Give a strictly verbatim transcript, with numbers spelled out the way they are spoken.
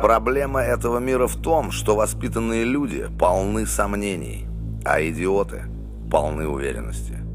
Проблема этого мира в том, что воспитанные люди полны сомнений, а идиоты полны уверенности.